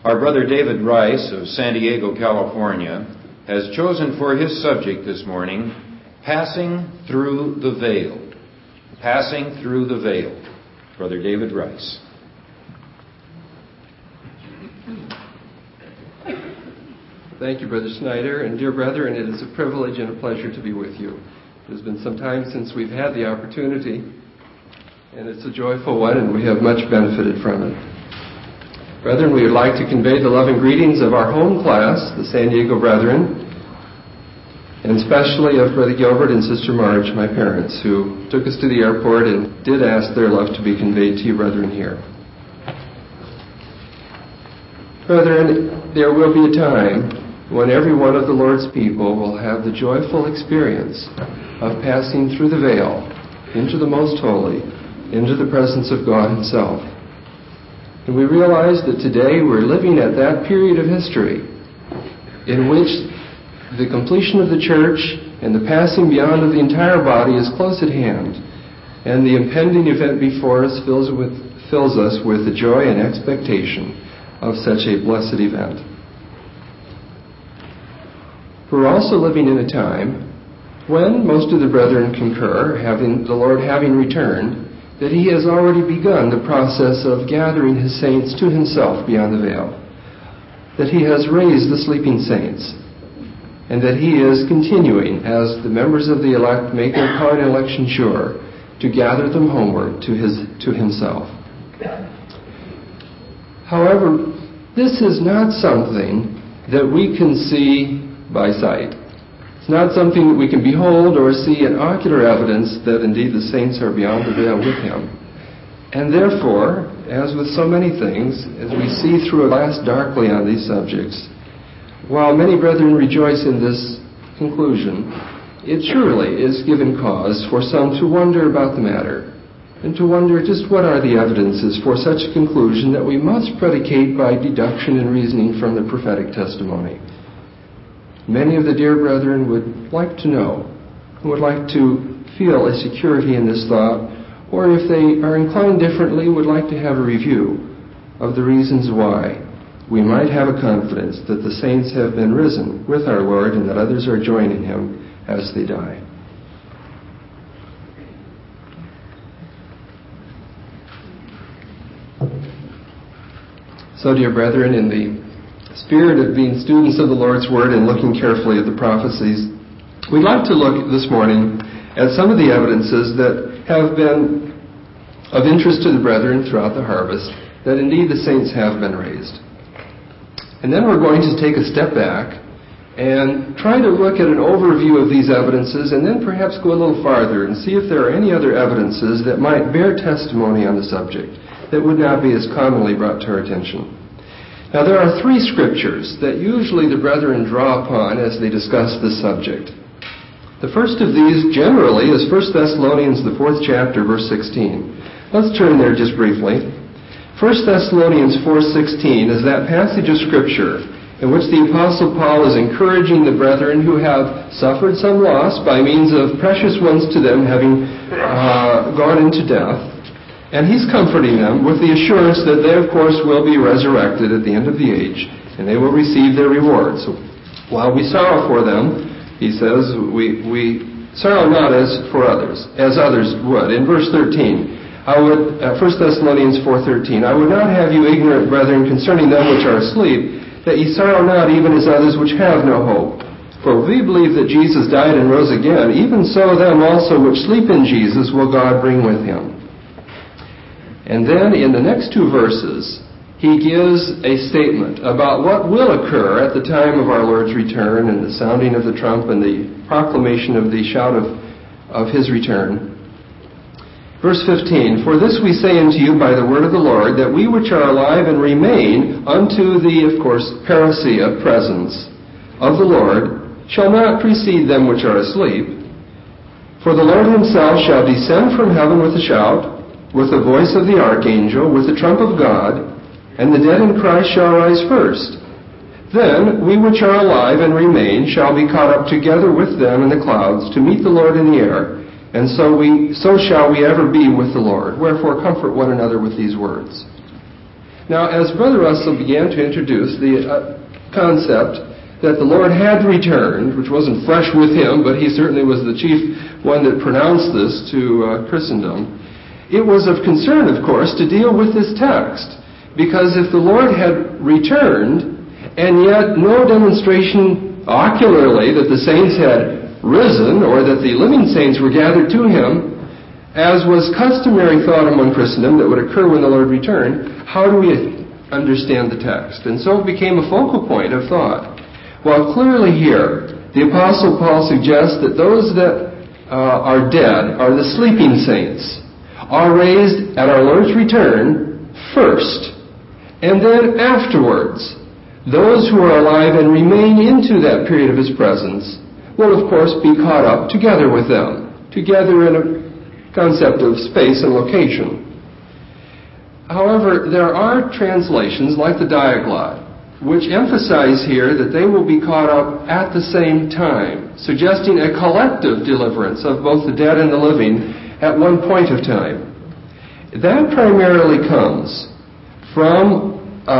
Our brother David Rice of San Diego, California, has chosen for his subject this morning, Passing Through the Veil. Passing Through the Veil. Brother David Rice. Thank you, Brother Snyder. And dear brethren, it is a privilege and a pleasure to be with you. It has been some time since we've had the opportunity, and it's a joyful one, and we have much benefited from it. Brethren, we would like to convey the loving greetings of our home class, the San Diego Brethren, and especially of Brother Gilbert and Sister Marge, my parents, who took us to the airport and did ask their love to be conveyed to you brethren here. Brethren, there will be a time when every one of the Lord's people will have the joyful experience of passing through the veil into the most holy, into the presence of God Himself. And we realize that today we're living at that period of history in which the completion of the church and the passing beyond of the entire body is close at hand, and the impending event before us fills us with the joy and expectation of such a blessed event. We're also living in a time when most of the brethren concur, the Lord having returned, that He has already begun the process of gathering His saints to Himself beyond the veil, that He has raised the sleeping saints, and that He is continuing, as the members of the elect make their call and election sure, to gather them homeward to Himself. However, this is not something that we can see by sight. It's not something that we can behold or see in ocular evidence that indeed the saints are beyond the veil with Him. And therefore, as with so many things, as we see through a glass darkly on these subjects, while many brethren rejoice in this conclusion, it surely is given cause for some to wonder about the matter, and to wonder just what are the evidences for such a conclusion that we must predicate by deduction and reasoning from the prophetic testimony. Many of the dear brethren would like to know, who would like to feel a security in this thought, or if they are inclined differently, would like to have a review of the reasons why we might have a confidence that the saints have been risen with our Lord and that others are joining Him as they die. So, dear brethren, in the spirit of being students of the Lord's Word and looking carefully at the prophecies, we'd like to look this morning at some of the evidences that have been of interest to the brethren throughout the harvest, that indeed the saints have been raised. And then we're going to take a step back and try to look at an overview of these evidences, and then perhaps go a little farther and see if there are any other evidences that might bear testimony on the subject that would not be as commonly brought to our attention. Now, there are three scriptures that usually the brethren draw upon as they discuss this subject. The first of these, generally, is 1 Thessalonians, the 4th chapter, verse 16. Let's turn there just briefly. 1 Thessalonians 4:16 is that passage of Scripture in which the Apostle Paul is encouraging the brethren who have suffered some loss by means of precious ones to them having gone into death. And he's comforting them with the assurance that they, of course, will be resurrected at the end of the age, and they will receive their reward. So while we sorrow for them, he says, we sorrow not as others would. In verse 13, 1 Thessalonians 4:13, I would not have you ignorant, brethren, concerning them which are asleep, that ye sorrow not even as others which have no hope. For we believe that Jesus died and rose again, even so them also which sleep in Jesus will God bring with Him. And then in the next two verses, he gives a statement about what will occur at the time of our Lord's return and the sounding of the trump and the proclamation of the shout of His return. Verse 15, For this we say unto you by the word of the Lord, that we which are alive and remain unto the, of course, parousia, presence of the Lord, shall not precede them which are asleep. For the Lord Himself shall descend from heaven with a shout, with the voice of the archangel, with the trump of God, and the dead in Christ shall rise first. Then we which are alive and remain shall be caught up together with them in the clouds to meet the Lord in the air, and so shall we ever be with the Lord. Wherefore comfort one another with these words. Now, as Brother Russell began to introduce the concept that the Lord had returned, which wasn't fresh with him, but he certainly was the chief one that pronounced this to Christendom, it was of concern, of course, to deal with this text. Because if the Lord had returned, and yet no demonstration ocularly that the saints had risen, or that the living saints were gathered to him, as was customary thought among Christendom that would occur when the Lord returned, how do we understand the text? And so it became a focal point of thought. Well, clearly here, the Apostle Paul suggests that those that are dead, are the sleeping saints, are raised at our Lord's return first. And then afterwards, those who are alive and remain into that period of his presence will, of course, be caught up together with them, together in a concept of space and location. However, there are translations, like the Diaglott, which emphasize here that they will be caught up at the same time, suggesting a collective deliverance of both the dead and the living at one point of time. That primarily comes from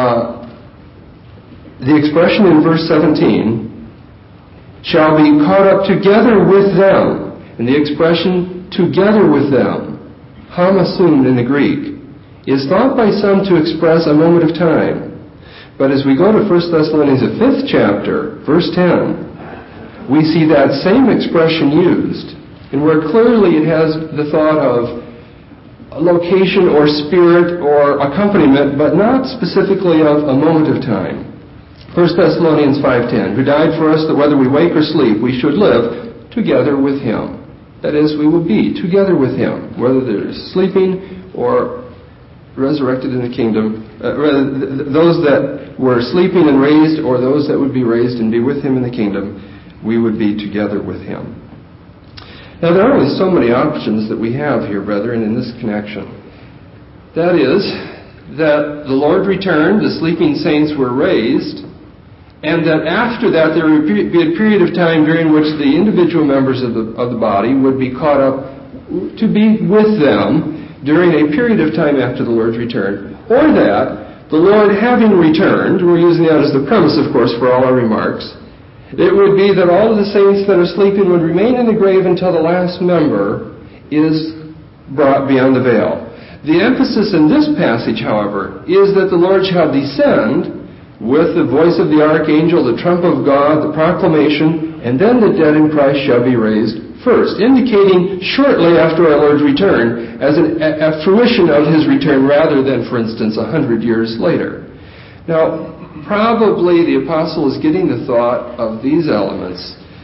the expression in verse 17, shall be caught up together with them. And the expression, together with them, homosoun in the Greek, is thought by some to express a moment of time. But as we go to 1 Thessalonians, the 5th chapter, verse 10, we see that same expression used, and where clearly it has the thought of a location or spirit or accompaniment, but not specifically of a moment of time. 1 Thessalonians 5:10, who died for us that whether we wake or sleep, we should live together with him. That is, we will be together with him, whether they're sleeping or resurrected in the kingdom, those that were sleeping and raised, or those that would be raised and be with him in the kingdom, we would be together with him. Now, there are only so many options that we have here, brethren, in this connection. That is, that the Lord returned, the sleeping saints were raised, and that after that there would be a period of time during which the individual members of the body would be caught up to be with them during a period of time after the Lord's return, or that the Lord having returned, we're using that as the premise, of course, for all our remarks, it would be that all of the saints that are sleeping would remain in the grave until the last member is brought beyond the veil. The emphasis in this passage, however, is that the Lord shall descend with the voice of the archangel, the trump of God, the proclamation, and then the dead in Christ shall be raised first, indicating shortly after our Lord's return as a fruition of his return rather than, for instance, 100 years later. Now, probably the apostle is getting the thought of these elements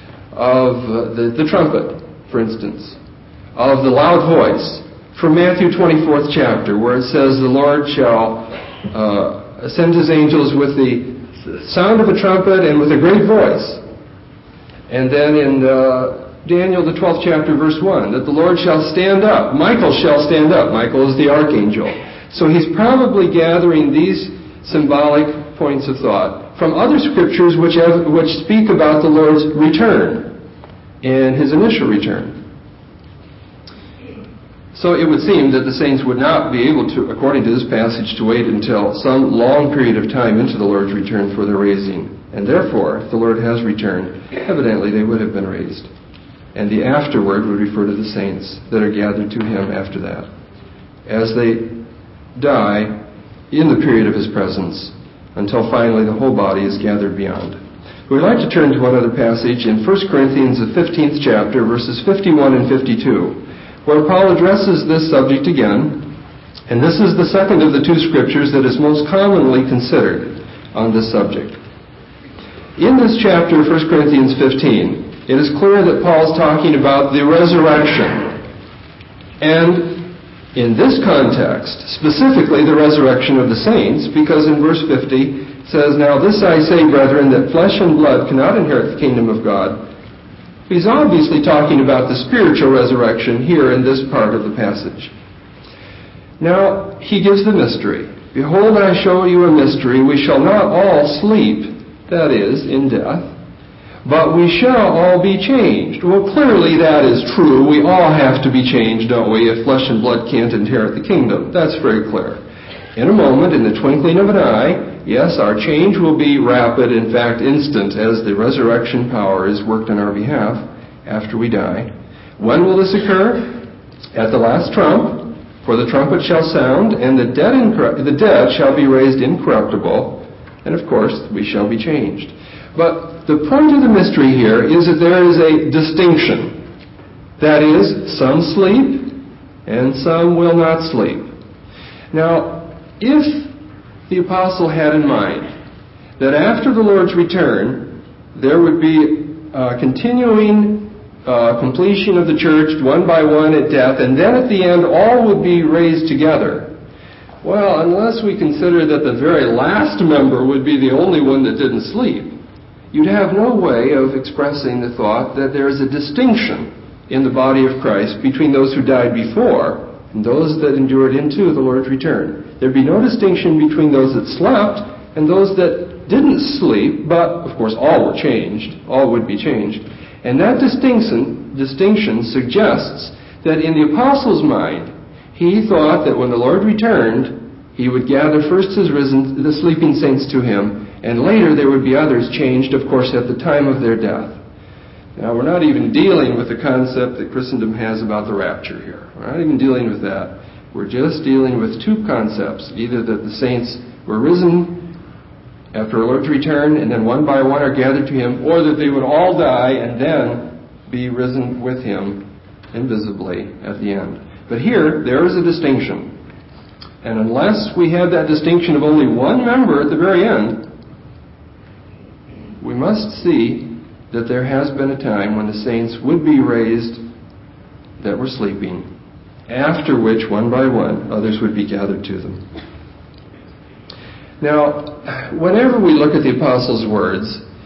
of the trumpet, for instance, of the loud voice from Matthew 24th chapter, where it says the Lord shall send his angels with the sound of a trumpet and with a great voice. And then in Daniel, the 12th chapter, verse 1, that the Lord shall stand up. Michael shall stand up. Michael is the archangel. So he's probably gathering these symbolic points of thought from other scriptures which speak about the Lord's return and his initial return. So it would seem that the saints would not be able to, according to this passage, to wait until some long period of time into the Lord's return for their raising. And therefore, if the Lord has returned, evidently they would have been raised. And the afterward would refer to the saints that are gathered to him after that, as they die in the period of his presence, until finally the whole body is gathered beyond. We'd like to turn to one other passage in 1 Corinthians, the 15th chapter, verses 51 and 52, where Paul addresses this subject again, and this is the second of the two scriptures that is most commonly considered on this subject. In this chapter, 1 Corinthians 15, it is clear that Paul's talking about the resurrection. And in this context, specifically the resurrection of the saints, because in verse 50 it says, now this I say, brethren, that flesh and blood cannot inherit the kingdom of God. He's obviously talking about the spiritual resurrection here in this part of the passage. Now, he gives the mystery. Behold, I show you a mystery. We shall not all sleep, that is, in death, but we shall all be changed. Well, clearly that is true. We all have to be changed, don't we, if flesh and blood can't inherit the kingdom. That's very clear. In a moment, in the twinkling of an eye, yes, our change will be rapid, in fact, instant, as the resurrection power is worked on our behalf after we die. When will this occur? At the last trump, for the trumpet shall sound, and the dead shall be raised incorruptible, and of course, we shall be changed. But the point of the mystery here is that there is a distinction. That is, some sleep, and some will not sleep. Now, if the apostle had in mind that after the Lord's return, there would be continuing completion of the church, one by one at death, and then at the end all would be raised together. Well, unless we consider that the very last member would be the only one that didn't sleep, you'd have no way of expressing the thought that there is a distinction in the body of Christ between those who died before and those that endured into the Lord's return. There'd be no distinction between those that slept and those that didn't sleep, but of course all were changed, all would be changed. And that distinction suggests that in the apostle's mind, he thought that when the Lord returned, he would gather first the sleeping saints to him, and later there would be others changed, of course, at the time of their death. Now, we're not even dealing with the concept that Christendom has about the rapture here. We're not even dealing with that. We're just dealing with two concepts, either that the saints were risen after the Lord's return, and then one by one are gathered to him, or that they would all die and then be risen with him invisibly at the end. But here, there is a distinction. And unless we have that distinction of only one member at the very end, we must see that there has been a time when the saints would be raised that were sleeping, after which, one by one, others would be gathered to them. Now, whenever we look at the apostles' words,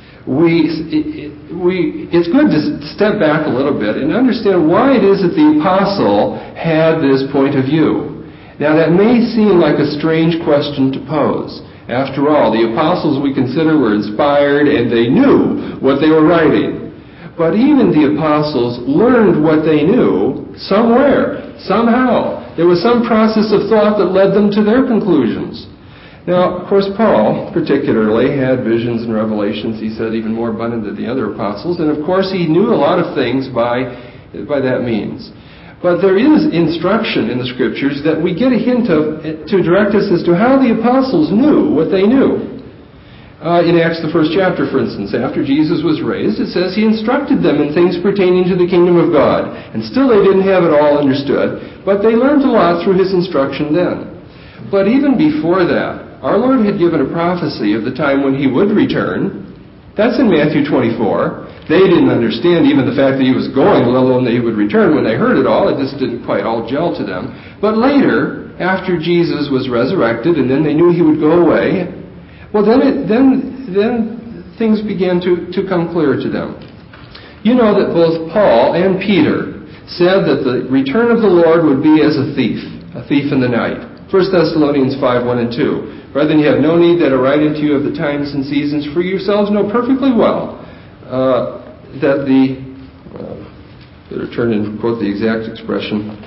it's good to step back a little bit and understand why it is that the apostle had this point of view. Now, that may seem like a strange question to pose. After all, the apostles we consider were inspired and they knew what they were writing. But even the apostles learned what they knew somewhere, somehow. There was some process of thought that led them to their conclusions. Now, of course, Paul particularly had visions and revelations, he said, even more abundant than the other apostles. And of course, he knew a lot of things by that means. But there is instruction in the Scriptures that we get a hint of to direct us as to how the apostles knew what they knew. In Acts, the first chapter, for instance, after Jesus was raised, it says he instructed them in things pertaining to the kingdom of God. And still they didn't have it all understood, but they learned a lot through his instruction then. But even before that, our Lord had given a prophecy of the time when he would return. That's in Matthew 24. They didn't understand even the fact that he was going, let alone that he would return. When they heard it all, it just didn't quite all gel to them. But later, after Jesus was resurrected, and then they knew he would go away, well, then things began to come clearer to them. You know that both Paul and Peter said that the return of the Lord would be as a thief in the night. 1 Thessalonians 5, 1 and 2. Brethren, you have no need that I write unto you of the times and seasons, for yourselves know perfectly well that better turn and quote the exact expression,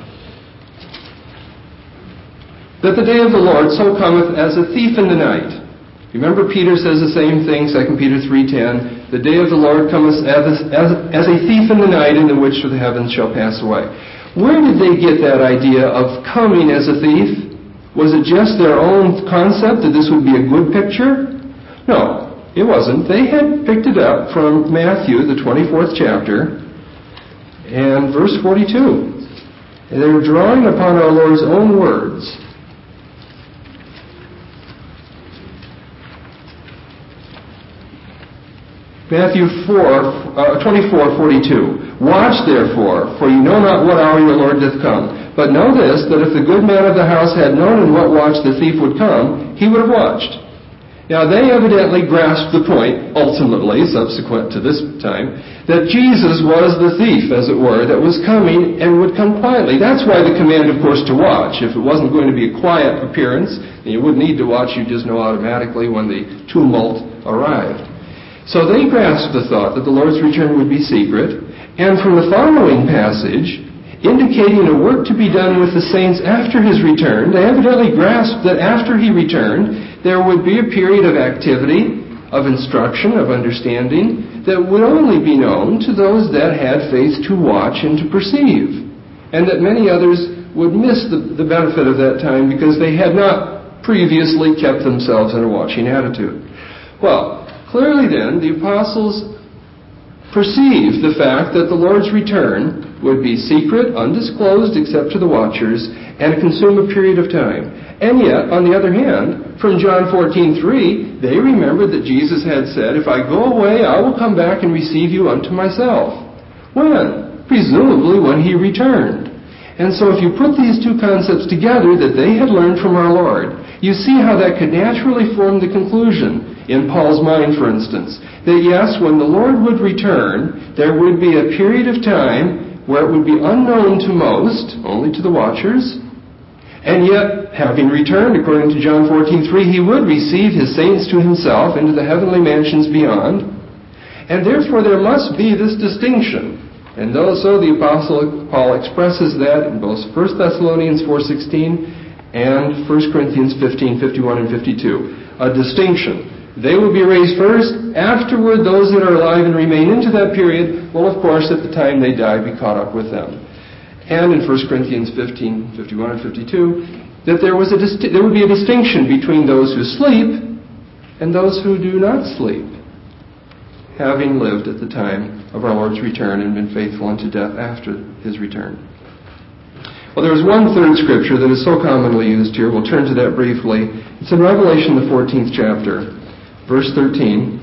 that the day of the Lord so cometh as a thief in the night. Remember, Peter says the same thing, 2 Peter 3:10, the day of the Lord cometh as a thief in the night, in the which the heavens shall pass away. Where did they get that idea of coming as a thief? Was it just their own concept that this would be a good picture? No, it wasn't. They had picked it up from Matthew, the 24th chapter, and verse 42. And they were drawing upon our Lord's own words. Matthew 24:42. Watch therefore, for you know not what hour your Lord doth come. But know this, that if the good man of the house had known in what watch the thief would come, he would have watched. Now they evidently grasped the point, ultimately, subsequent to this time, that Jesus was the thief, as it were, that was coming and would come quietly. That's why the command, of course, to watch. If it wasn't going to be a quiet appearance, then you wouldn't need to watch, you'd just know automatically when the tumult arrived. So they grasped the thought that the Lord's return would be secret, and from the following passage, indicating a work to be done with the saints after his return. They evidently grasped that after he returned, there would be a period of activity, of instruction, of understanding, that would only be known to those that had faith to watch and to perceive, and that many others would miss the benefit of that time because they had not previously kept themselves in a watching attitude. Well, clearly then, the apostles perceived the fact that the Lord's return would be secret, undisclosed except to the watchers, and consume a period of time. And yet, on the other hand, from John 14:3, they remembered that Jesus had said, "If I go away, I will come back and receive you unto myself." When? Presumably when he returned. And so if you put these two concepts together that they had learned from our Lord, you see how that could naturally form the conclusion, in Paul's mind, for instance, that yes, when the Lord would return, there would be a period of time where it would be unknown to most, only to the watchers, and yet, having returned, according to John 14:3, he would receive his saints to himself into the heavenly mansions beyond, and therefore there must be this distinction. And so the Apostle Paul expresses that in both 1 Thessalonians 4:16 and 1 Corinthians 15:51 and 52. A distinction. They will be raised first. Afterward, those that are alive and remain into that period will, of course, at the time they die, be caught up with them. And in 1 Corinthians 15:51 and 52, that there would be a distinction between those who sleep and those who do not sleep, having lived at the time of our Lord's return and been faithful unto death after his return. Well, there is one third scripture that is so commonly used here. We'll turn to that briefly. It's in Revelation, the 14th chapter, verse 13.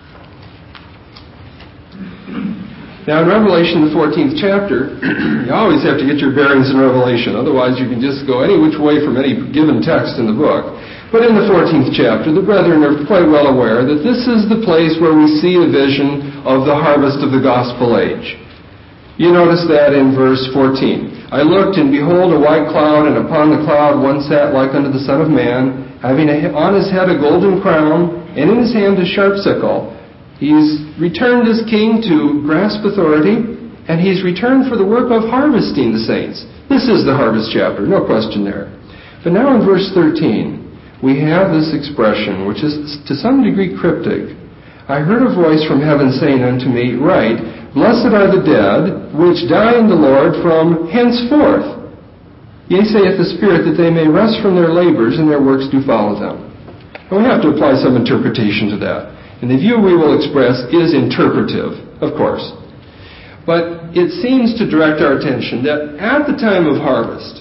Now, in Revelation, the 14th chapter, you always have to get your bearings in Revelation. Otherwise, you can just go any which way from any given text in the book. But in the 14th chapter, the brethren are quite well aware that this is the place where we see a vision of the harvest of the gospel age. You notice that in verse 14. "I looked, and behold, a white cloud, and upon the cloud one sat like unto the Son of Man, having on his head a golden crown, and in his hand a sharp sickle." He's returned as king to grasp authority, and he's returned for the work of harvesting the saints. This is the harvest chapter, no question there. But now in verse 13, we have this expression, which is to some degree cryptic. "I heard a voice from heaven saying unto me, Write, Blessed are the dead, which die in the Lord from henceforth. Yea, saith the Spirit, that they may rest from their labors, and their works do follow them." And we have to apply some interpretation to that. And the view we will express is interpretive, of course. But it seems to direct our attention that at the time of harvest,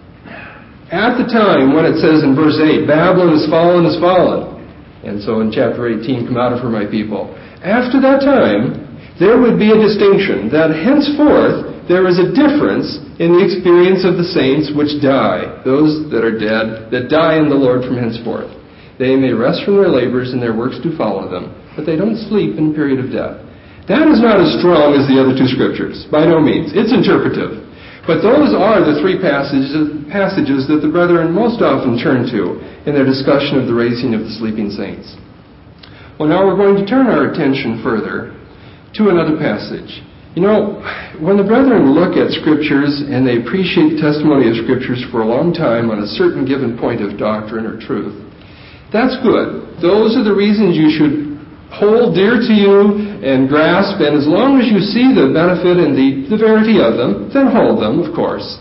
at the time when it says in verse 8, "Babylon is fallen," and so in chapter 18, "Come out of her, my people." After that time, there would be a distinction that henceforth there is a difference in the experience of the saints which die, those that are dead, that die in the Lord from henceforth. They may rest from their labors, and their works do follow them, but they don't sleep in the period of death. That is not as strong as the other two scriptures, by no means. It's interpretive. But those are the three passages that the brethren most often turn to in their discussion of the raising of the sleeping saints. Well, now we're going to turn our attention further to another passage. You know, when the brethren look at scriptures and they appreciate the testimony of scriptures for a long time on a certain given point of doctrine or truth, that's good. Those are the reasons you should hold dear to you and grasp, and as long as you see the benefit and the verity of them, then hold them, of course.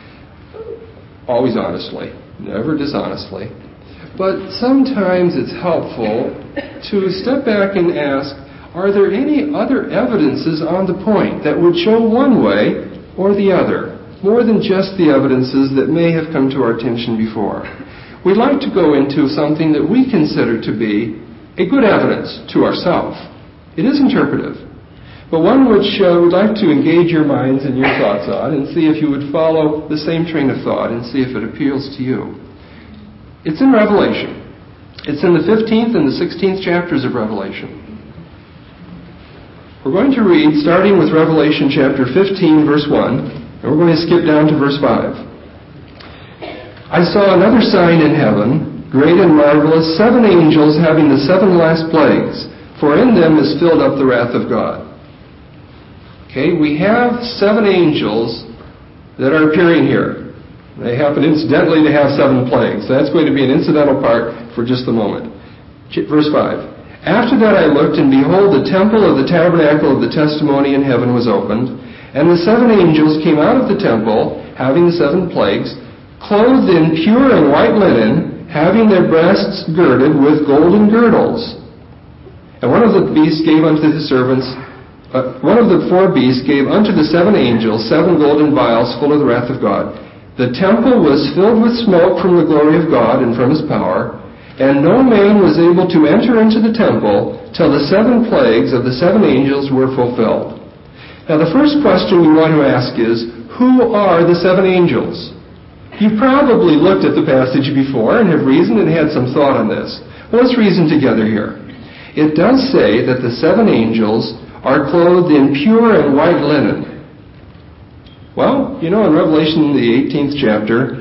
Always honestly, never dishonestly. But sometimes it's helpful to step back and ask, are there any other evidences on the point that would show one way or the other, more than just the evidences that may have come to our attention before? We'd like to go into something that we consider to be a good evidence to ourselves. It is interpretive, but one which we'd like to engage your minds and your thoughts on and see if you would follow the same train of thought and see if it appeals to you. It's in Revelation. It's in the 15th and the 16th chapters of Revelation. We're going to read, starting with Revelation chapter 15, verse 1, and we're going to skip down to verse 5. "I saw another sign in heaven, great and marvelous, 7 angels having the 7 last plagues, for in them is filled up the wrath of God." Okay, we have 7 angels that are appearing here. They happen incidentally to have 7 plagues. That's going to be an incidental part for just a moment. Verse 5. After that I looked, and behold, the temple of the tabernacle of the testimony in heaven was opened, and the 7 angels came out of the temple, having the 7 plagues, clothed in pure and white linen, having their breasts girded with golden girdles. And one of the beasts gave unto his servants, one of the 4 beasts gave unto the 7 angels 7 golden vials full of the wrath of God. The temple was filled with smoke from the glory of God and from his power, and no man was able to enter into the temple till the 7 plagues of the 7 angels were fulfilled. Now the first question we want to ask is, who are the 7 angels? You've probably looked at the passage before and have reasoned and had some thought on this. Well, let's reason together here. It does say that the 7 angels are clothed in pure and white linen. Well, in Revelation, the 19th chapter,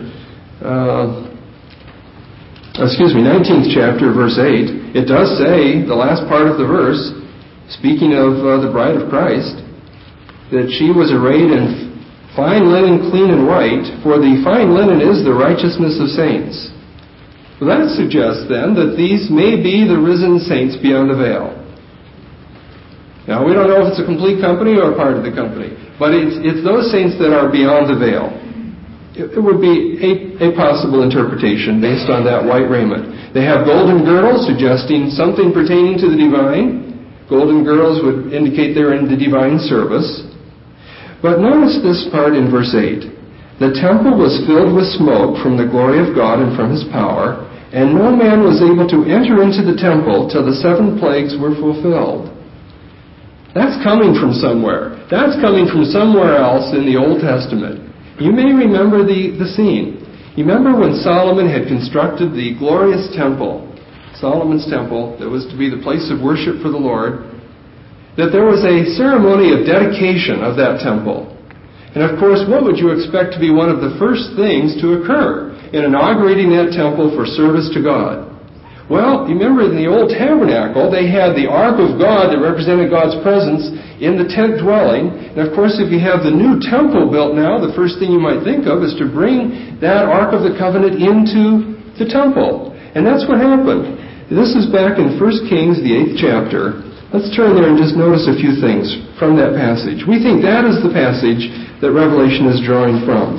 verse 8, it does say, the last part of the verse, speaking of the bride of Christ, that she was arrayed in fine linen, clean and white, for the fine linen is the righteousness of saints. Well, that suggests then that these may be the risen saints beyond the veil. Now, we don't know if it's a complete company or a part of the company, but it's those saints that are beyond the veil. It would be a possible interpretation based on that white raiment. They have golden girdles, suggesting something pertaining to the divine. Golden girdles would indicate they're in the divine service. But notice this part in verse 8. The temple was filled with smoke from the glory of God and from his power, and no man was able to enter into the temple till the 7 plagues were fulfilled. That's coming from somewhere. That's coming from somewhere else in the Old Testament. You may remember the scene. You remember when Solomon had constructed the glorious temple, Solomon's temple, that was to be the place of worship for the Lord, that there was a ceremony of dedication of that temple. And of course, what would you expect to be one of the first things to occur in inaugurating that temple for service to God? Well, you remember in the old tabernacle, they had the ark of God that represented God's presence in the tent dwelling. And of course, if you have the new temple built now, the first thing you might think of is to bring that ark of the covenant into the temple. And that's what happened. This is back in 1 Kings, the 8th chapter. Let's turn there and just notice a few things from that passage. We think that is the passage that Revelation is drawing from.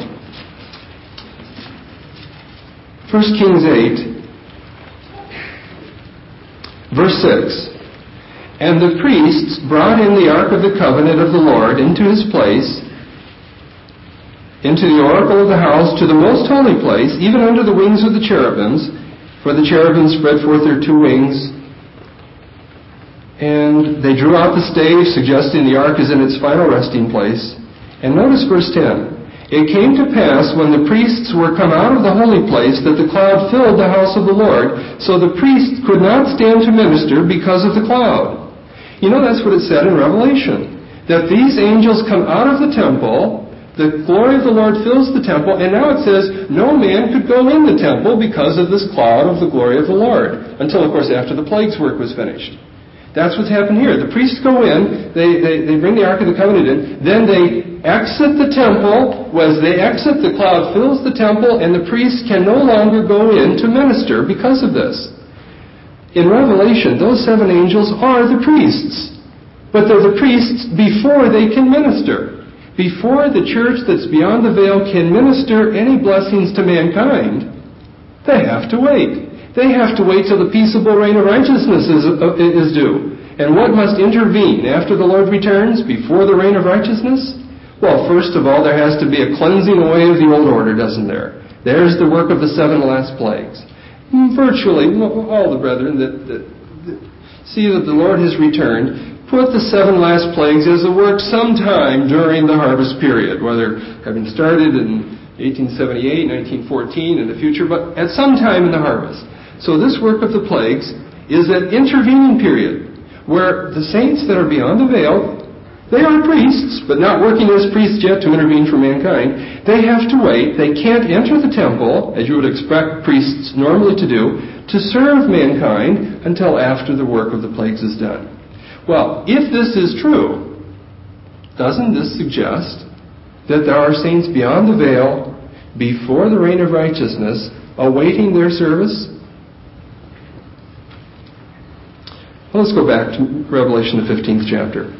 1 Kings 8, verse 6. And the priests brought in the ark of the covenant of the Lord into his place, into the oracle of the house, to the most holy place, even under the wings of the cherubims, for the cherubims spread forth their 2 wings. And they drew out the stave, suggesting the ark is in its final resting place. And notice verse 10. It came to pass, when the priests were come out of the holy place, that the cloud filled the house of the Lord, so the priests could not stand to minister because of the cloud. That's what it said in Revelation, that these angels come out of the temple, the glory of the Lord fills the temple, and now it says no man could go in the temple because of this cloud of the glory of the Lord, until, of course, after the plagues work was finished. That's what's happened here. The priests go in, they bring the Ark of the Covenant in, then they exit the temple. As they exit, the cloud fills the temple, and the priests can no longer go in to minister because of this. In Revelation, those 7 angels are the priests. But they're the priests before they can minister. Before the church that's beyond the veil can minister any blessings to mankind, they have to wait. They have to wait till the peaceable reign of righteousness is due. And what must intervene after the Lord returns, before the reign of righteousness? Well, first of all, there has to be a cleansing away of the old order, doesn't there? There's the work of the 7 last plagues. Virtually all the brethren that see that the Lord has returned put the 7 last plagues as a work sometime during the harvest period, whether having started in 1878, 1914, in the future, but at some time in the harvest. So this work of the plagues is that intervening period where the saints that are beyond the veil, they are priests, but not working as priests yet to intervene for mankind. They have to wait. They can't enter the temple, as you would expect priests normally to do, to serve mankind until after the work of the plagues is done. Well, if this is true, doesn't this suggest that there are saints beyond the veil, before the reign of righteousness, awaiting their service? Well, let's go back to Revelation, the 15th chapter.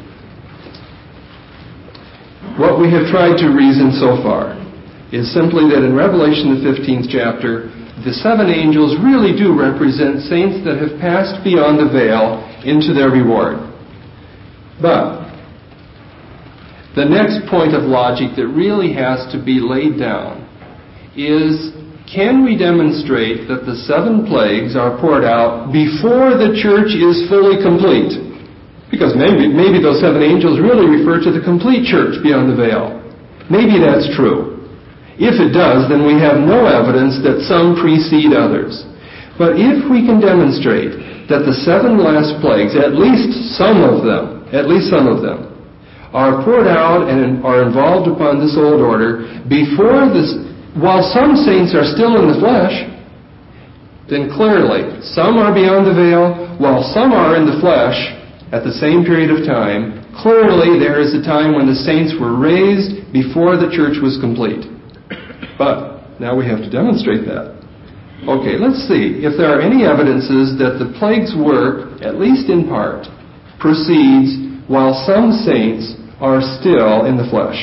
What we have tried to reason so far is simply that in Revelation, the 15th chapter, the seven angels really do represent saints that have passed beyond the veil into their reward. But the next point of logic that really has to be laid down is, can we demonstrate that the seven plagues are poured out before the church is fully complete? Because maybe those seven angels really refer to the complete church beyond the veil. Maybe that's true. If it does, then we have no evidence that some precede others. But if we can demonstrate that the seven last plagues, at least some of them, are poured out and are involved upon this old order before this, while some saints are still in the flesh, then clearly some are beyond the veil, while some are in the flesh at the same period of time. Clearly there is a time when the saints were raised before the church was complete. But now we have to demonstrate that. Okay, let's see if there are any evidences that the plague's work, at least in part, proceeds while some saints are still in the flesh.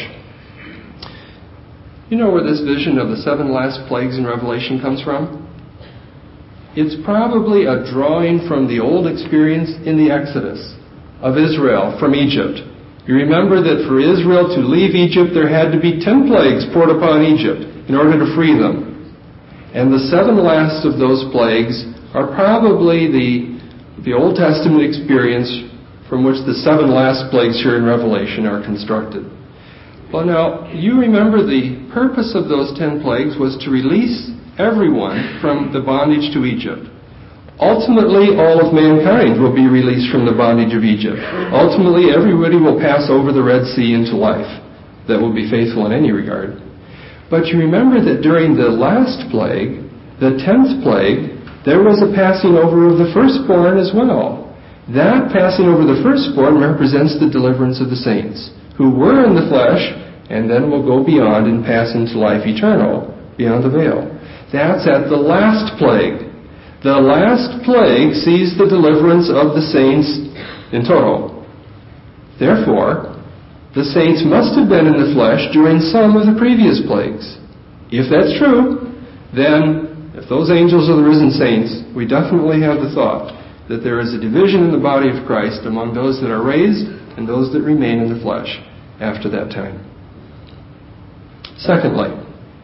You know where this vision of the seven last plagues in Revelation comes from? It's probably a drawing from the old experience in the Exodus of Israel from Egypt. You remember that for Israel to leave Egypt, there had to be 10 plagues poured upon Egypt in order to free them. And the seven last of those plagues are probably the Old Testament experience from which the seven last plagues here in Revelation are constructed. Well, now, you remember the purpose of those 10 plagues was to release everyone from the bondage to Egypt. Ultimately, all of mankind will be released from the bondage of Egypt. Ultimately, everybody will pass over the Red Sea into life that will be faithful in any regard. But you remember that during the last plague, the 10th plague, there was a passing over of the firstborn as well. That passing over the firstborn represents the deliverance of the saints, who were in the flesh and then will go beyond and pass into life eternal, beyond the veil. That's at the last plague. The last plague sees the deliverance of the saints in total. Therefore, the saints must have been in the flesh during some of the previous plagues. If that's true, then if those angels are the risen saints, we definitely have the thought that there is a division in the body of Christ among those that are raised and those that remain in the flesh after that time. Secondly,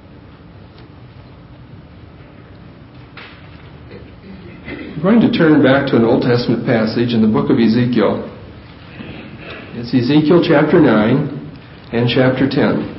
we're going to turn back to an Old Testament passage in the book of Ezekiel. It's Ezekiel chapter 9 and chapter 10.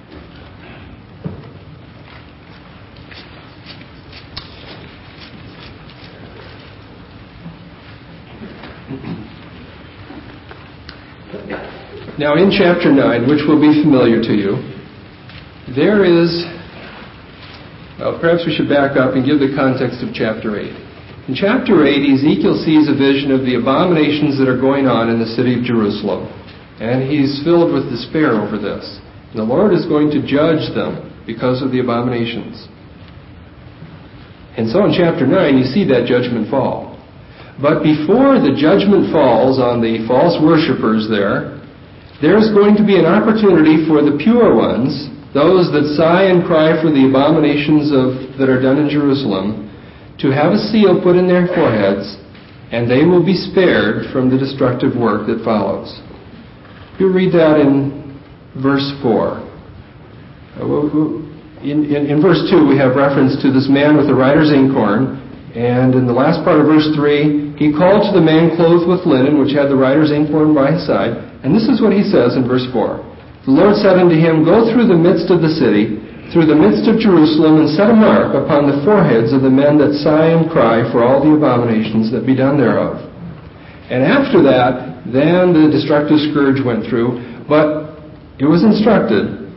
Now in chapter 9, which will be familiar to you, there is, well, perhaps we should back up and give the context of chapter 8. In chapter 8, Ezekiel sees a vision of the abominations that are going on in the city of Jerusalem. And he's filled with despair over this. And the Lord is going to judge them because of the abominations. And so in chapter 9, you see that judgment fall. But before the judgment falls on the false worshipers there's going to be an opportunity for the pure ones, those that sigh and cry for the abominations that are done in Jerusalem, to have a seal put in their foreheads, and they will be spared from the destructive work that follows. You read that in verse 4. In verse 2, we have reference to this man with the writer's inkhorn, and in the last part of verse 3, he called to the man clothed with linen, which had the writer's inkhorn by his side, and this is what he says in verse 4. The Lord said unto him, Go through the midst of the city, through the midst of Jerusalem, and set a mark upon the foreheads of the men that sigh and cry for all the abominations that be done thereof. And after that, then the destructive scourge went through, but it was instructed.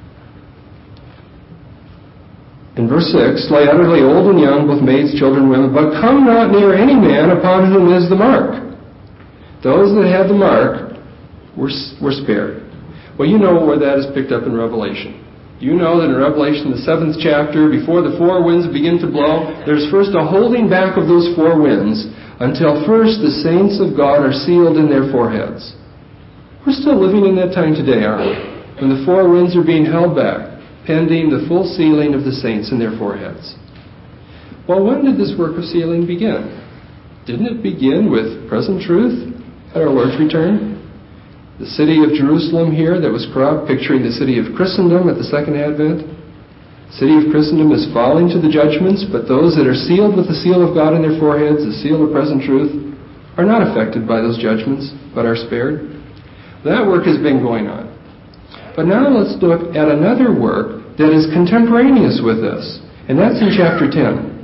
In verse 6, Slay utterly old and young, both maids, children, women, but come not near any man upon whom is the mark. Those that had the mark were spared. Well, you know where that is picked up in Revelation. You know that in Revelation, the 7th chapter, before the four winds begin to blow, there's first a holding back of those four winds until first the saints of God are sealed in their foreheads. We're still living in that time today, aren't we? When the four winds are being held back, pending the full sealing of the saints in their foreheads. Well, when did this work of sealing begin? Didn't it begin with present truth at our Lord's return? The city of Jerusalem here that was corrupt, picturing the city of Christendom at the Second Advent. The city of Christendom is falling to the judgments, but those that are sealed with the seal of God in their foreheads, the seal of present truth, are not affected by those judgments, but are spared. That work has been going on. But now let's look at another work that is contemporaneous with this, and that's in chapter 10.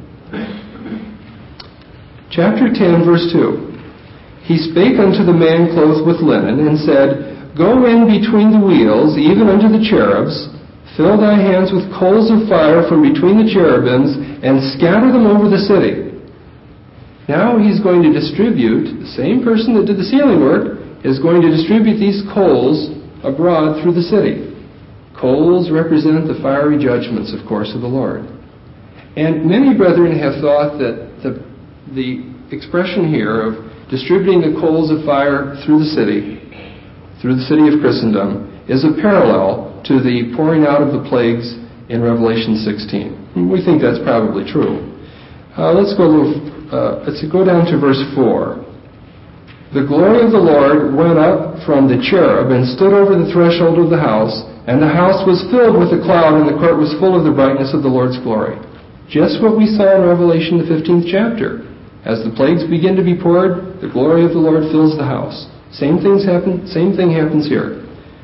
Chapter 10, verse 2. He spake unto the man clothed with linen, and said, Go in between the wheels, even unto the cherubs, fill thy hands with coals of fire from between the cherubims, and scatter them over the city. Now he's going to distribute, the same person that did the sealing work, is going to distribute these coals abroad through the city. Coals represent the fiery judgments, of course, of the Lord. And many brethren have thought that the expression here of distributing the coals of fire through the city of Christendom, is a parallel to the pouring out of the plagues in Revelation 16. We think that's probably true. Let's go down to verse 4. The glory of the Lord went up from the cherub and stood over the threshold of the house, and the house was filled with a cloud, and the court was full of the brightness of the Lord's glory. Just what we saw in Revelation, the 15th chapter. As the plagues begin to be poured, the glory of the Lord fills the house. Same thing happens here.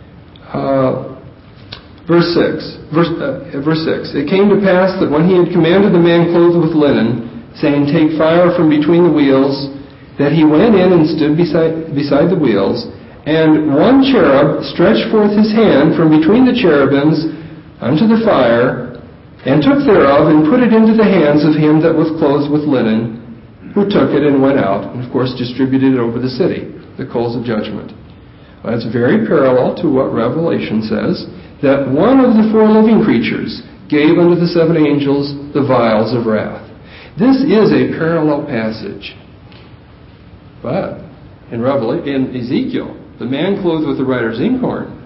Verse 6. It came to pass that when he had commanded the man clothed with linen, saying, Take fire from between the wheels, that he went in and stood beside the wheels, and one cherub stretched forth his hand from between the cherubims unto the fire, and took thereof, and put it into the hands of him that was clothed with linen, who took it and went out, and of course distributed it over the city, the coals of judgment. Well, that's very parallel to what Revelation says, that one of the four living creatures gave unto the seven angels the vials of wrath. This is a parallel passage. But in Ezekiel, the man clothed with the writer's inkhorn,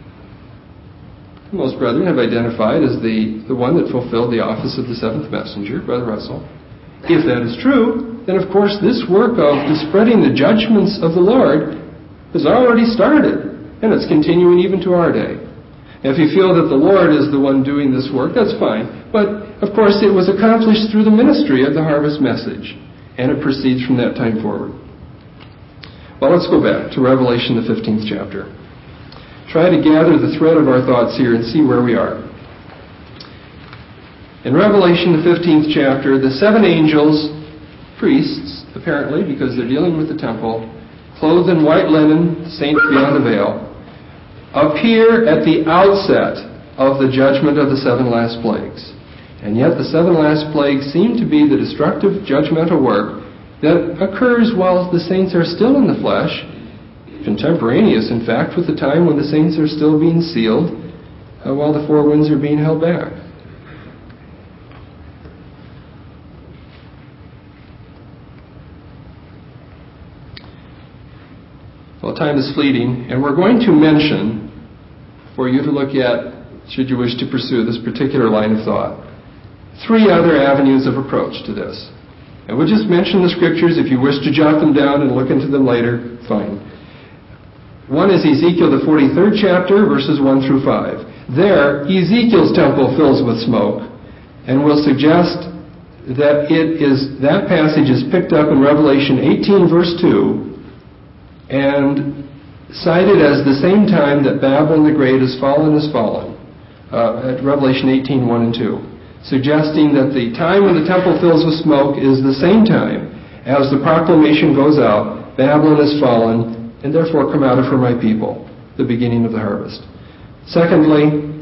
most brethren have identified as the one that fulfilled the office of the seventh messenger, Brother Russell. If that is true, then of course this work of spreading the judgments of the Lord has already started, and it's continuing even to our day. If you feel that the Lord is the one doing this work, that's fine. But of course it was accomplished through the ministry of the harvest message, and it proceeds from that time forward. Well, let's go back to Revelation, the 15th chapter. Try to gather the thread of our thoughts here and see where we are. In Revelation, the 15th chapter, the seven angels, priests, apparently, because they're dealing with the temple, clothed in white linen, saints beyond the veil, appear at the outset of the judgment of the seven last plagues. And yet the seven last plagues seem to be the destructive judgmental work that occurs while the saints are still in the flesh, contemporaneous, in fact, with the time when the saints are still being sealed, while the four winds are being held back. Well, time is fleeting, and we're going to mention, for you to look at, should you wish to pursue this particular line of thought, three other avenues of approach to this. And we'll just mention the scriptures. If you wish to jot them down and look into them later, fine. One is Ezekiel, the 43rd chapter, verses 1 through 5. There, Ezekiel's temple fills with smoke, and we'll suggest that that passage is picked up in Revelation 18, verse 2, and cited as the same time that Babylon the Great is fallen, at Revelation 18, 1 and 2, suggesting that the time when the temple fills with smoke is the same time as the proclamation goes out, Babylon is fallen, and therefore come out of her, my people, the beginning of the harvest. Secondly,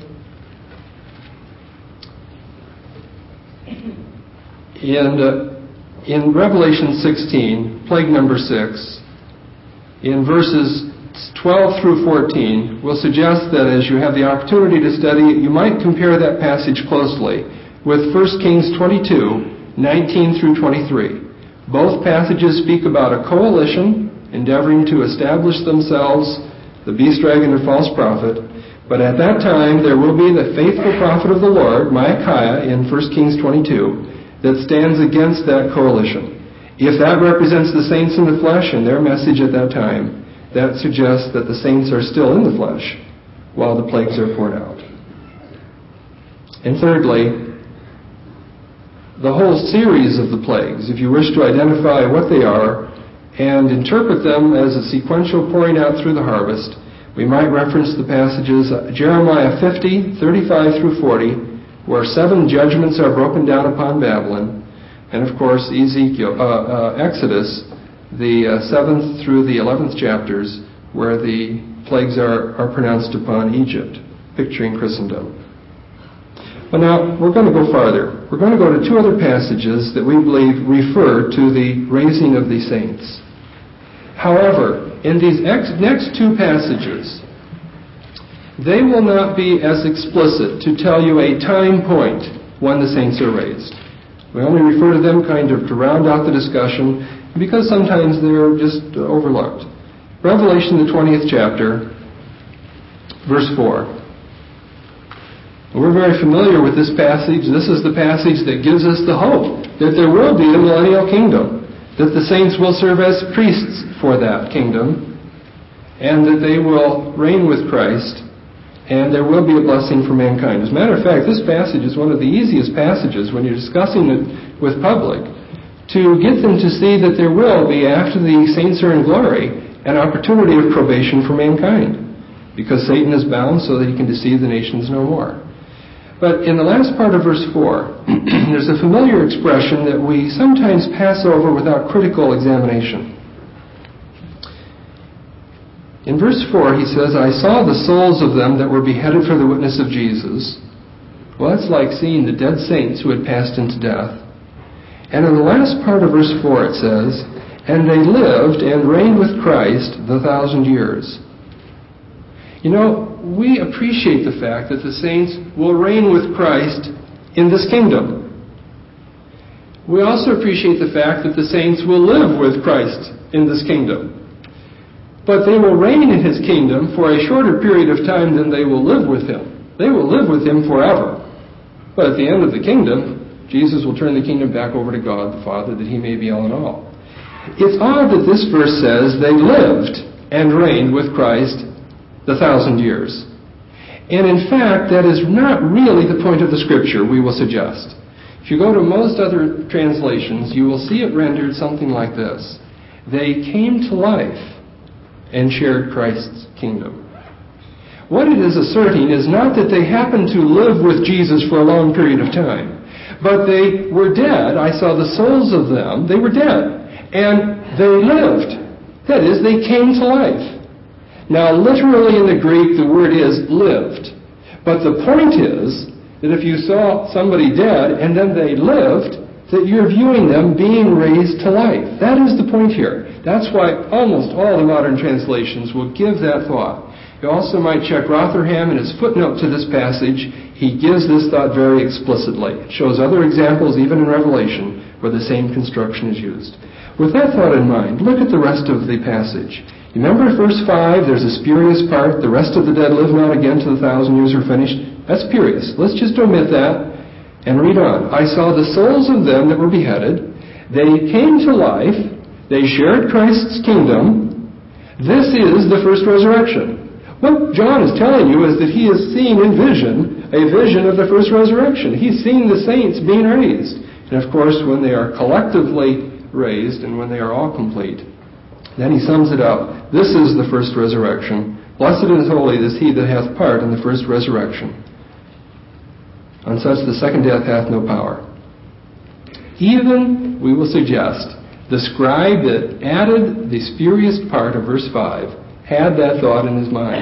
in Revelation 16, plague number 6, in verses 12 through 14 will suggest that as you have the opportunity to study it, you might compare that passage closely with 1 Kings 22, 19 through 23. Both passages speak about a coalition endeavoring to establish themselves, the beast, dragon, and false prophet. But at that time, there will be the faithful prophet of the Lord, Micaiah, in 1 Kings 22, that stands against that coalition. If that represents the saints in the flesh and their message at that time, that suggests that the saints are still in the flesh while the plagues are poured out. And thirdly, the whole series of the plagues, if you wish to identify what they are and interpret them as a sequential pouring out through the harvest, we might reference the passages Jeremiah 50, 35 through 40, where 7 judgments are broken down upon Babylon, and of course Exodus, the 7th through the 11th chapters, where the plagues are pronounced upon Egypt, picturing Christendom. But now, we're going to go farther. We're going to go to 2 other passages that we believe refer to the raising of the saints. However, in these next 2 passages, they will not be as explicit to tell you a time point when the saints are raised. We only refer to them kind of to round out the discussion, because sometimes they're just overlooked. Revelation, the 20th chapter, verse 4. We're very familiar with this passage. This is the passage that gives us the hope that there will be a millennial kingdom, that the saints will serve as priests for that kingdom, and that they will reign with Christ, and there will be a blessing for mankind. As a matter of fact, this passage is one of the easiest passages when you're discussing it with public, to get them to see that there will be, after the saints are in glory, an opportunity of probation for mankind, because Satan is bound so that he can deceive the nations no more. But in the last part of verse 4, there's a familiar expression that we sometimes pass over without critical examination. In verse 4, he says, I saw the souls of them that were beheaded for the witness of Jesus. Well, that's like seeing the dead saints who had passed into death. And in the last part of verse 4 it says, and they lived and reigned with Christ the 1,000 years. You know, we appreciate the fact that the saints will reign with Christ in this kingdom. We also appreciate the fact that the saints will live with Christ in this kingdom. But they will reign in His kingdom for a shorter period of time than they will live with Him. They will live with Him forever. But at the end of the kingdom, Jesus will turn the kingdom back over to God the Father, that He may be all in all. It's odd that this verse says they lived and reigned with Christ the 1,000 years. And in fact, that is not really the point of the Scripture, we will suggest. If you go to most other translations, you will see it rendered something like this. They came to life and shared Christ's kingdom. What it is asserting is not that they happened to live with Jesus for a long period of time, but they were dead. I saw the souls of them. They were dead. And they lived. That is, they came to life. Now, literally in the Greek, the word is lived. But the point is that if you saw somebody dead and then they lived, that you're viewing them being raised to life. That is the point here. That's why almost all the modern translations will give that thought. You also might check Rotherham in his footnote to this passage. He gives this thought very explicitly. It shows other examples, even in Revelation, where the same construction is used. With that thought in mind, look at the rest of the passage. You remember verse 5, there's a spurious part. The rest of the dead live not again till the 1,000 years are finished. That's spurious. Let's just omit that and read on. I saw the souls of them that were beheaded. They came to life. They shared Christ's kingdom. This is the first resurrection. What John is telling you is that he is seeing in vision a vision of the first resurrection. He's seeing the saints being raised. And of course, when they are collectively raised and when they are all complete, then he sums it up. This is the first resurrection. Blessed and holy is he that hath part in the first resurrection. On such the second death hath no power. Even, we will suggest, the scribe that added the spurious part of verse 5 had that thought in his mind.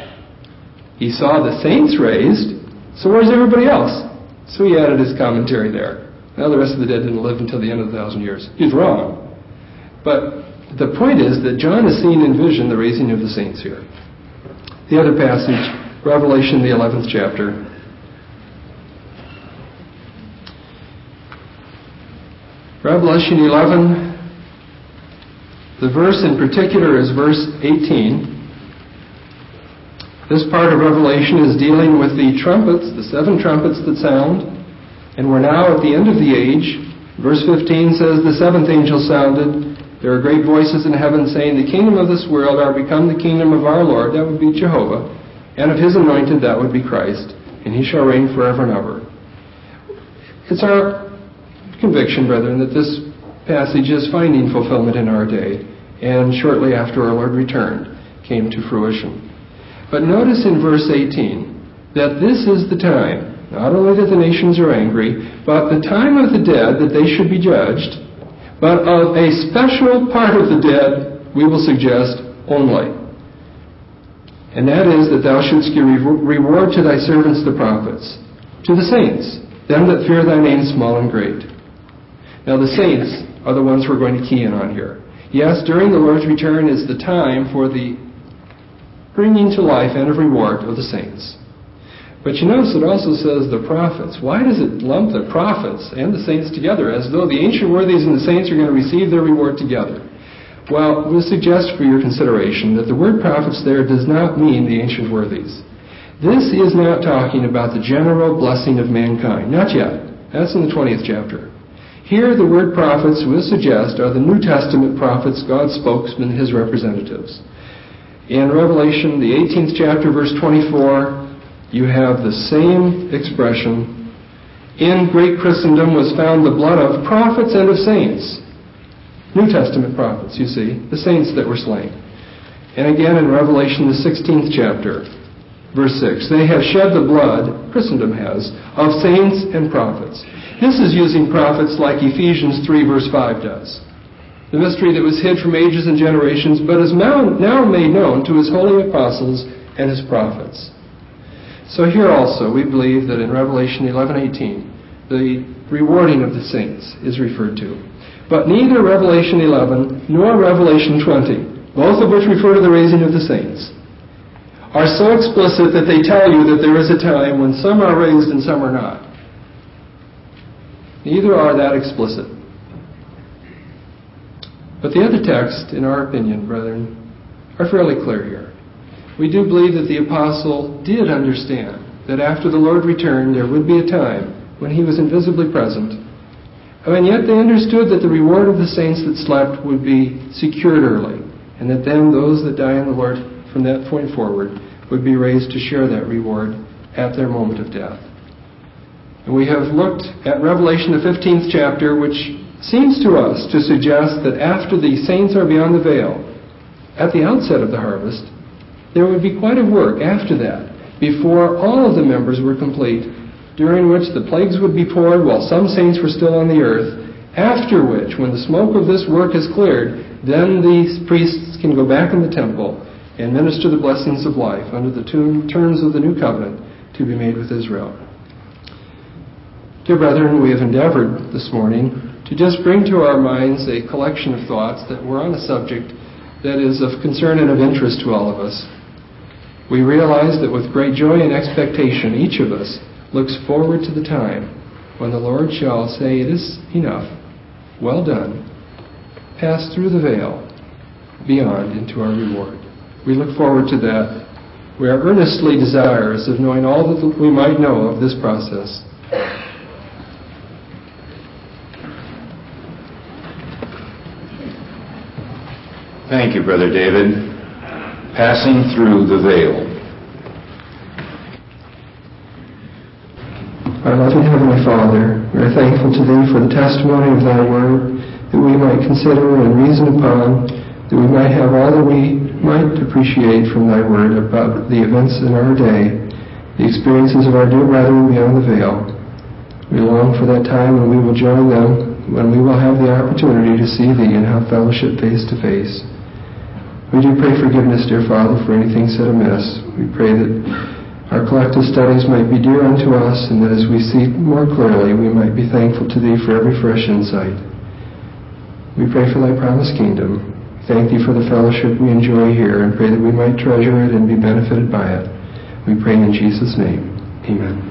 He saw the saints raised, so where's everybody else? So he added his commentary there. Now the rest of the dead didn't live until the end of the 1,000 years. He's wrong. But The point is that John is seeing in vision the raising of the saints here. The other passage, Revelation, the 11th chapter. Revelation 11, the verse in particular is verse 18. This part of Revelation is dealing with the trumpets, the 7 trumpets that sound, and we're now at the end of the age. Verse 15 says, the 7th angel sounded. There are great voices in heaven saying, the kingdom of this world are become the kingdom of our Lord, that would be Jehovah, and of his anointed, that would be Christ, and he shall reign forever and ever. It's our conviction, brethren, that this passage is finding fulfillment in our day, and shortly after our Lord returned, came to fruition. But notice in verse 18 that this is the time, not only that the nations are angry, but the time of the dead that they should be judged, but of a special part of the dead, we will suggest, only. And that is that thou shouldst give reward to thy servants the prophets, to the saints, them that fear thy name, small and great. Now the saints are the ones we're going to key in on here. Yes, during the Lord's return is the time for the bringing to life and of reward of the saints. But you notice it also says the prophets. Why does it lump the prophets and the saints together as though the ancient worthies and the saints are going to receive their reward together? Well, we'll suggest for your consideration that the word prophets there does not mean the ancient worthies. This is not talking about the general blessing of mankind. Not yet. That's in the 20th chapter. Here the word prophets, we'll suggest, are the New Testament prophets, God's spokesmen, his representatives. In Revelation, the 18th chapter, verse 24, you have the same expression. In great Christendom was found the blood of prophets and of saints. New Testament prophets, you see, the saints that were slain. And again in Revelation, the 16th chapter, verse 6, they have shed the blood, Christendom has, of saints and prophets. This is using prophets like Ephesians 3, verse 5 does. The mystery that was hid from ages and generations, but is now made known to his holy apostles and his prophets. So here also, we believe that in Revelation 11:18, the rewarding of the saints is referred to. But neither Revelation 11 nor Revelation 20, both of which refer to the raising of the saints, are so explicit that they tell you that there is a time when some are raised and some are not. Neither are that explicit. But the other texts, in our opinion, brethren, are fairly clear here. We do believe that the apostle did understand that after the Lord returned, there would be a time when he was invisibly present. And yet they understood that the reward of the saints that slept would be secured early, and that then those that die in the Lord from that point forward would be raised to share that reward at their moment of death. And we have looked at Revelation, the 15th chapter, which seems to us to suggest that after the saints are beyond the veil, at the outset of the harvest, there would be quite a work after that, before all of the members were complete, during which the plagues would be poured while some saints were still on the earth, after which, when the smoke of this work is cleared, then these priests can go back in the temple and minister the blessings of life under the terms of the new covenant to be made with Israel. Dear brethren, we have endeavored this morning to just bring to our minds a collection of thoughts that were on a subject that is of concern and of interest to all of us. We realize that with great joy and expectation, each of us looks forward to the time when the Lord shall say, it is enough, well done, pass through the veil, beyond into our reward. We look forward to that. We are earnestly desirous of knowing all that we might know of this process. Thank you, Brother David. Passing through the veil. Our loving Heavenly Father, we are thankful to Thee for the testimony of Thy Word, that we might consider and reason upon, that we might have all that we might appreciate from Thy Word about the events in our day, the experiences of our dear brethren beyond the veil. We long for that time when we will join them, when we will have the opportunity to see Thee and have fellowship face to face. We do pray forgiveness, dear Father, for anything said amiss. We pray that our collective studies might be dear unto us, and that as we see more clearly, we might be thankful to Thee for every fresh insight. We pray for Thy promised kingdom. Thank Thee for the fellowship we enjoy here and pray that we might treasure it and be benefited by it. We pray in Jesus' name. Amen.